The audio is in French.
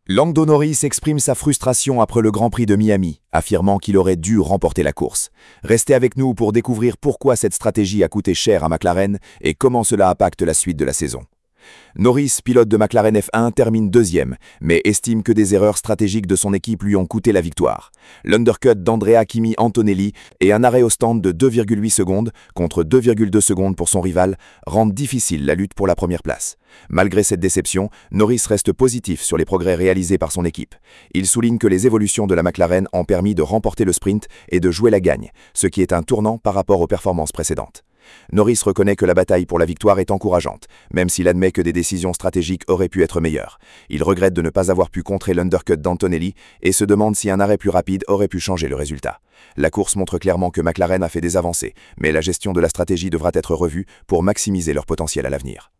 Lando Norris exprime sa frustration après le Grand Prix de Miami, affirmant qu'il aurait dû remporter la course. Restez avec nous pour découvrir pourquoi cette stratégie a coûté cher à McLaren et comment cela impacte la suite de la saison. Norris, pilote de McLaren F1, termine deuxième, mais estime que des erreurs stratégiques de son équipe lui ont coûté la victoire. L'undercut d'Andrea Kimi Antonelli et un arrêt au stand de 2,8 secondes contre 2,2 secondes pour son rival rendent difficile la lutte pour la première place. Malgré cette déception, Norris reste positif sur les progrès réalisés par son équipe. Il souligne que les évolutions de la McLaren ont permis de remporter le sprint et de jouer la gagne, ce qui est un tournant par rapport aux performances précédentes. Norris reconnaît que la bataille pour la victoire est encourageante, même s'il admet que des décisions stratégiques auraient pu être meilleures. Il regrette de ne pas avoir pu contrer l'undercut d'Antonelli et se demande si un arrêt plus rapide aurait pu changer le résultat. La course montre clairement que McLaren a fait des avancées, mais la gestion de la stratégie devra être revue pour maximiser leur potentiel à l'avenir.